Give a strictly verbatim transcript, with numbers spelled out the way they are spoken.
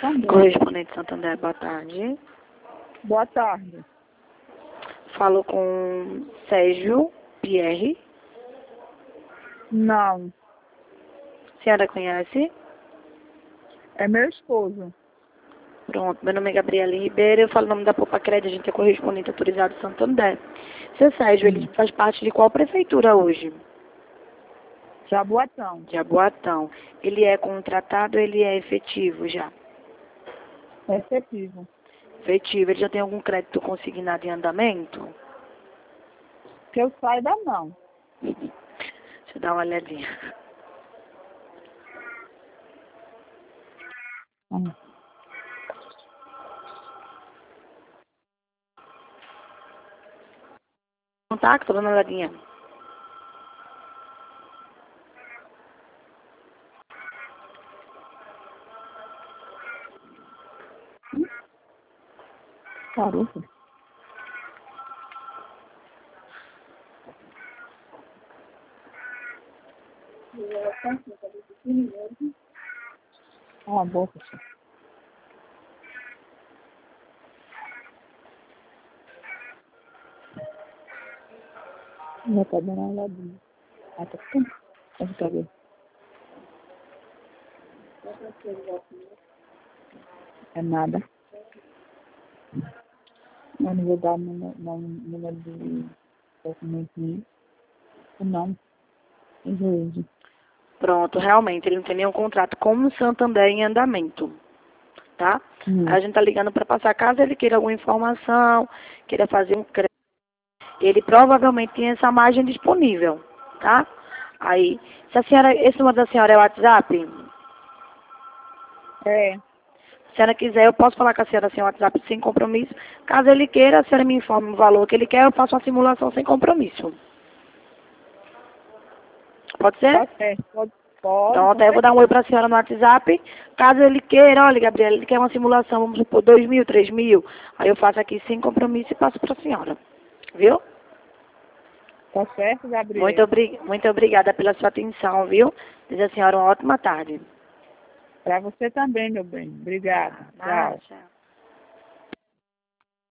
Santander. Correspondente Santander, boa tarde. Boa tarde. Falo com Sérgio Pierre. Não, A senhora conhece? é meu esposo. Pronto, meu nome é Gabriela Ribeiro, eu falo o nome da Poupa Crédito, a gente é correspondente autorizado Santander. Seu Sérgio, ele faz parte de qual prefeitura hoje? Jaboatão. Jaboatão. Ele é contratado, ele é efetivo já? É efetivo. Efetivo. Ele já tem algum crédito consignado em andamento? Que eu saiba, não. Deixa eu dar uma olhadinha. Hum. Contato, tô dando uma olhadinha. Caruca. Ah, boca. Já tá dando uma olhadinha. Ah, tá ficando. Pode caber. É nada. Eu não vou dar número, não, número de documento. Não. Injuízo. Pronto, realmente, ele não tem nenhum contrato com o Santander em andamento, tá? Hum. A gente tá ligando para passar, caso ele queira alguma informação, queira fazer um crédito, ele provavelmente tem essa margem disponível, tá? Aí, se a senhora, esse número da senhora é o WhatsApp? É. Se a senhora quiser, eu posso falar com a senhora sem WhatsApp, sem compromisso. Caso ele queira, a senhora me informe o valor que ele quer, eu faço uma simulação sem compromisso. Pode ser? Tá certo. Pode, pode. Pronto, aí eu vou dar um oi para a senhora no WhatsApp. Caso ele queira, olha, Gabriela, ele quer uma simulação, vamos supor, dois mil, três mil. Aí eu faço aqui sem compromisso e passo para a senhora. Viu? Tá certo, Gabriel? Muito, obri muito obrigada pela sua atenção, viu? Desejo a senhora uma ótima tarde. Para você também, meu bem. Obrigada. Ah, Tchau. tchau.